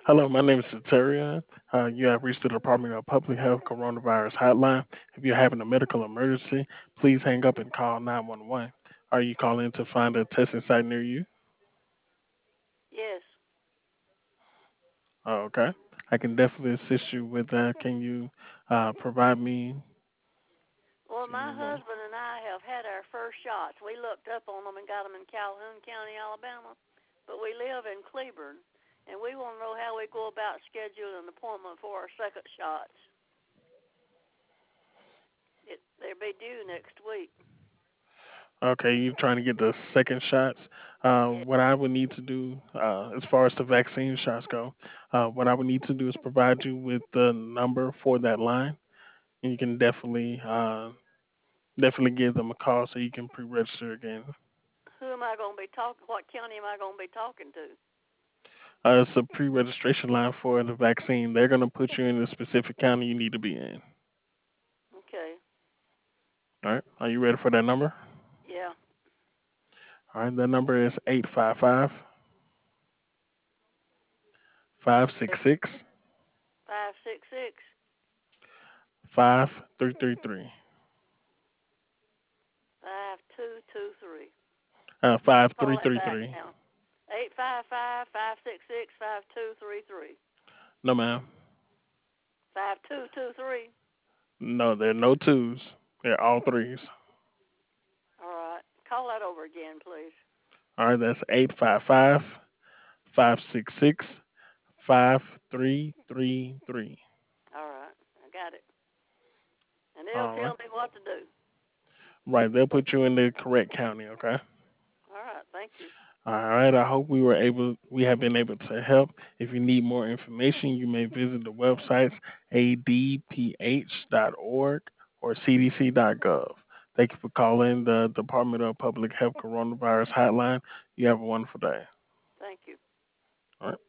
Hello, my name is Centurion. You have reached the Department of Public Health Coronavirus Hotline. If you're having a medical emergency, please hang up and call 911. Are you calling to find a testing site near you? Yes. Oh, okay. I can definitely assist you with that. Can you provide me? Well, Give me my a moment. husband and I have had our first shots. We looked up on them and got them in Calhoun County, Alabama, but we live in Cleburne, and we want to know how we go about scheduling an appointment for our second shots. They'll be due next week. Okay, you're trying to get the second shots. Yeah. What I would need to do, as far as the vaccine shots go, what I would need to do is provide you with the number for that line, and you can definitely give them a call so you can pre-register again. Who am I going to be talking? What county am I going to be talking to? It's a pre-registration line for the vaccine. They're going to put you in the specific county you need to be in. Okay. All right. Are you ready for that number? Yeah. All right. That number is 855 566 566 5333. 5223. Call that back 5333. now. 855-566-5233. No, ma'am. 5223. No, there are no twos. They're all threes. All right. Call that over again, please. All right. That's 855 566 5333. All right. I got it. And they'll All right. tell me what to do. Right. They'll put you in the correct county, okay? All right. Thank you. All right. I hope we have been able to help. If you need more information, you may visit the websites adph.org or cdc.gov. Thank you for calling the Department of Public Health Coronavirus Hotline. You have a wonderful day. Thank you. All right.